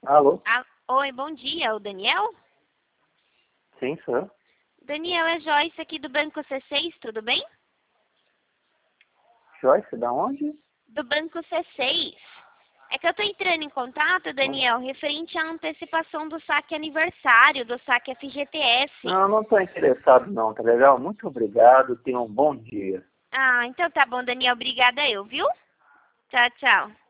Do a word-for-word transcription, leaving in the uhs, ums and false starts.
Alô? Ah, oi, bom dia, o Daniel? Sim, sou eu. Daniel, é Joyce aqui do Banco C seis, tudo bem? Joyce, da onde? Do Banco C seis. É que eu tô entrando em contato, Não, Daniel, referente à antecipação do saque aniversário, do saque F G T S. não não estou interessado não, tá legal? Muito obrigado, tenha um bom dia. Ah, então tá bom, Daniel, obrigada eu, viu? Tchau, tchau.